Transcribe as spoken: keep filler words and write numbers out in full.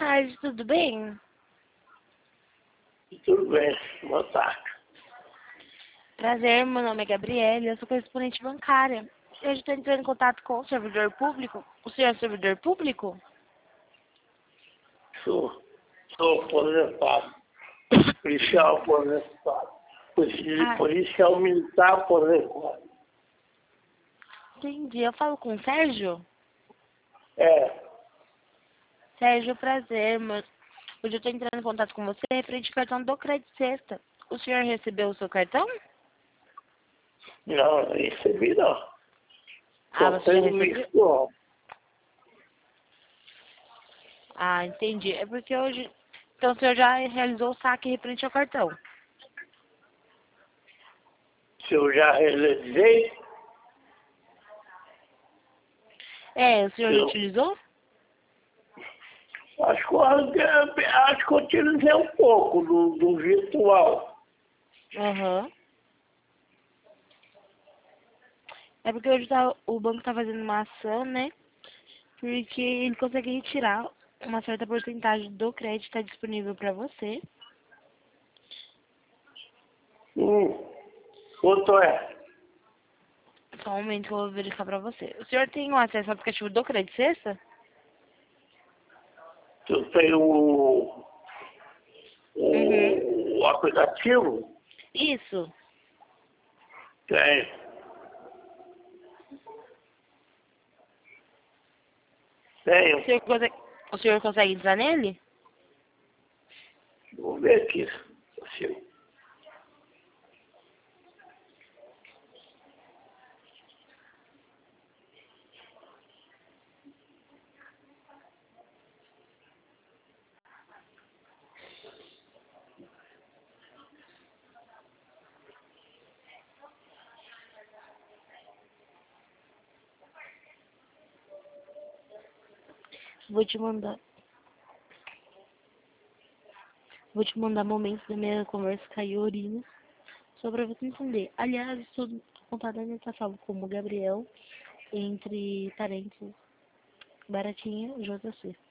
tarde, tudo bem? Tudo bem, boa tarde. Prazer, meu nome é Gabriela, eu sou correspondente bancária. Eu estou entrando em contato com o servidor público. O senhor é servidor público? Sou, sou aposentado, policial aposentado, Polici- Ah, policial militar aposentado. entendi. Eu falo com o Sérgio? É, Sérgio, prazer, mas hoje eu estou entrando em contato com você referente ao cartão do Crédito Sexta. O senhor recebeu o seu cartão? não, não recebi não. Ah, Só você já tenho recebeu? isso, ó. Ah, entendi. É porque hoje... Então o senhor já realizou o saque referente ao cartão? Se eu já realizei, É, o senhor já eu utilizou? acho que, eu- acho que eu utilizei um pouco do, do virtual. Aham. É porque hoje tá, o banco tá fazendo uma ação, né? Porque ele consegue retirar uma certa porcentagem do crédito que está disponível para você. Hum, quanto é? Só um momento que eu vou verificar para você. O senhor tem o acesso ao aplicativo do Crédito Sexta? Eu tenho o, Uhum. o, o aplicativo? Isso. Tenho. Tenho. O senhor consegue, o senhor consegue entrar nele? Vou ver aqui. Assim, Vou te mandar. Vou te mandar momentos da minha conversa com a Iorina, só para você entender. Aliás, estou contada nessa salvo como Gabriel, entre parênteses, Baratinha, J C.